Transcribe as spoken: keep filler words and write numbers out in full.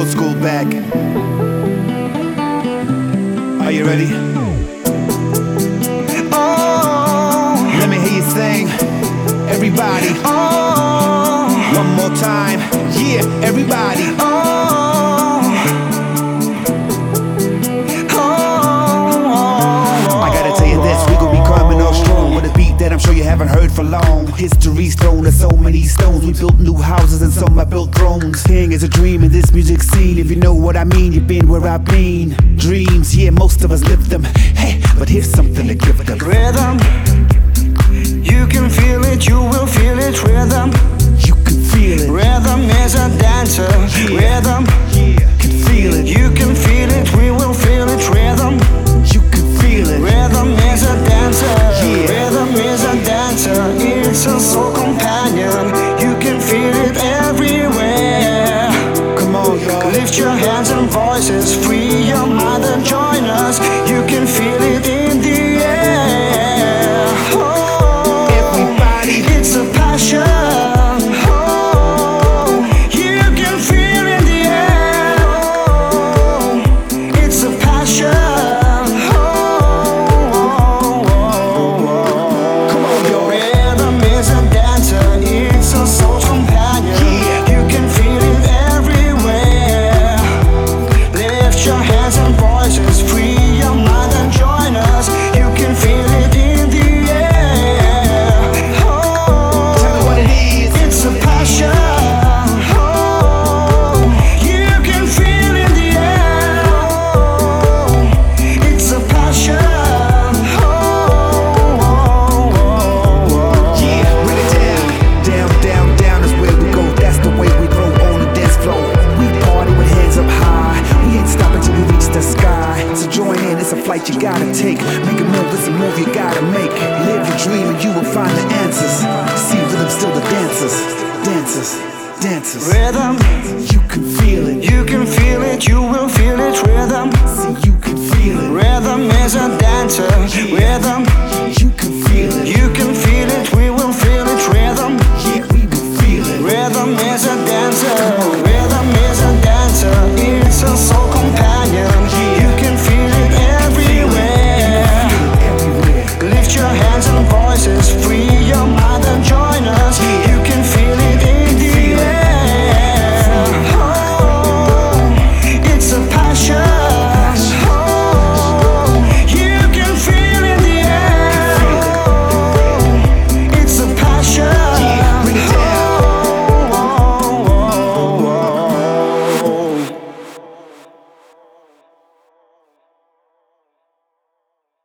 old school back. Are you ready? Oh, let me hear you sing, everybody. Oh, one more time, yeah, everybody. Oh, oh, I gotta tell you this, we gon' be coming on strong with a beat that I'm sure you haven't heard for long. History's thrown us so many stones. We built new houses and some I built thrones. King is a dream in this music scene. If you know what I mean, you've been where I've been. Dreams, yeah, most of us live them. Hey, but here's something to give them. Rhythm, you can feel it, you will feel it. Rhythm, you can feel it. Rhythm is a dancer. Yeah. Rhythm, yeah, can feel it. You can feel it, we will feel it. Rhythm, you can feel it. Rhythm is a dancer. Yeah. Rhythm is a dancer. It's a soul companion. You can feel it everywhere. Come on, y'all. Lift your hands and voices, free your mind and join us. You can feel it in the air. Oh, everybody, it's a passion. Oh, you can feel in the air. Oh, it's a passion. Oh, oh, oh. come on, y'all. Rhythm is a dancer. It's a soul companion. Yeah. You can feel it everywhere. Lift your hands and voices, free your mind and join us. You can feel it in the air. Oh, Tell me what it is. it's a passion. Oh, you can feel in the air. Oh, it's a passion. Oh, oh, oh, oh. Yeah, bring it down. Down, down, down is where we go. That's the way we throw on the dance floor. We party with hands up high. We ain't stopping till we reach the sky. So join in, it's a flight you gotta take. Make a move, it's a move you gotta make. Live your dream and you will find the answers. See rhythm still the dancers. Dancers, dancers. Rhythm, You can feel it. you can feel it, you will feel it. Rhythm, See, you can feel it. Rhythm is a dancer. Rhythm,